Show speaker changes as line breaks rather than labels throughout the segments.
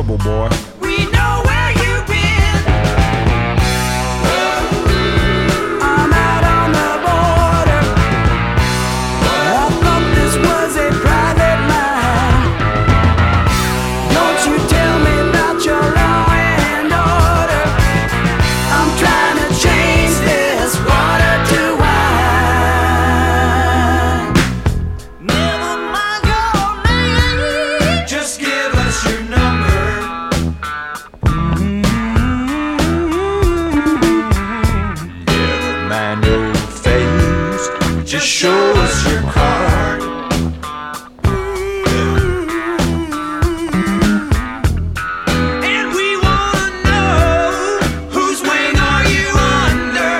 trouble, boy.
We know where you've been. I'm out on the border. I thought this was a private line. Don't you tell me about your law and order. I'm trying to change this water to wine. Never mind your name. Just give us your number.
Never mind your face.
Just show us your card. And we wanna know, whose wing are you under?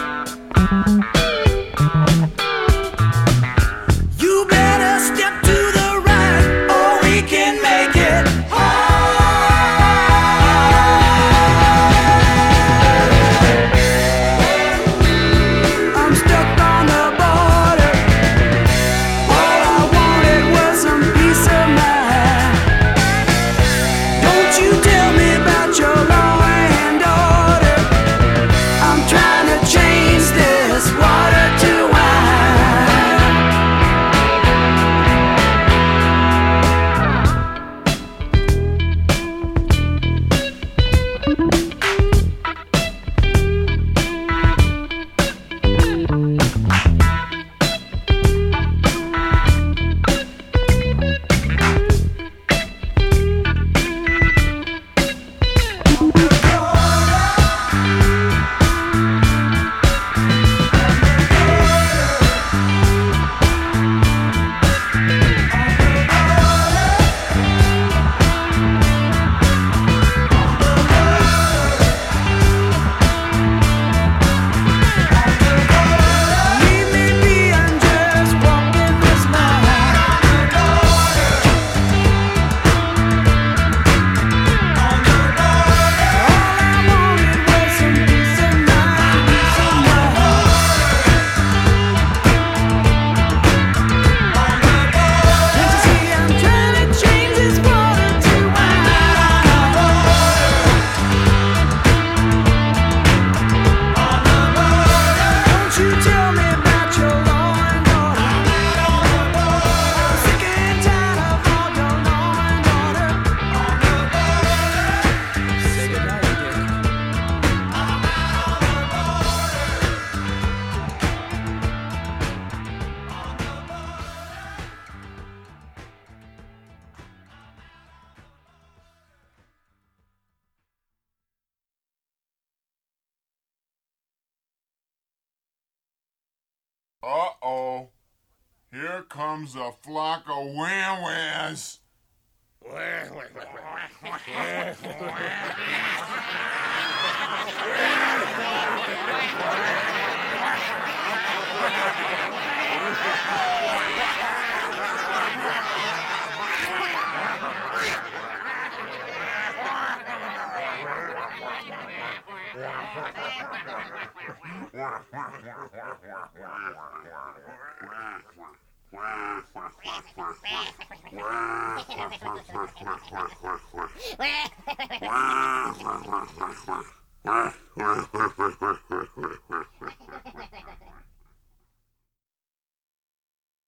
You better step to the right, or we can make it I'm stuck on the border. All I wanted was some peace of mind. Don't you tell me about your law and order. I'm trying to change this water to wine. Leave me be, I'm just walking this line. All I wanted was some peace of mind, peace of mind. Can't you see I'm trying to change this water to wine? Don't you tell me about your law and order. I'm sick and tired of all your law and order. Say goodnight, Dick.
Uh-oh. Here comes a flock of wham-whams.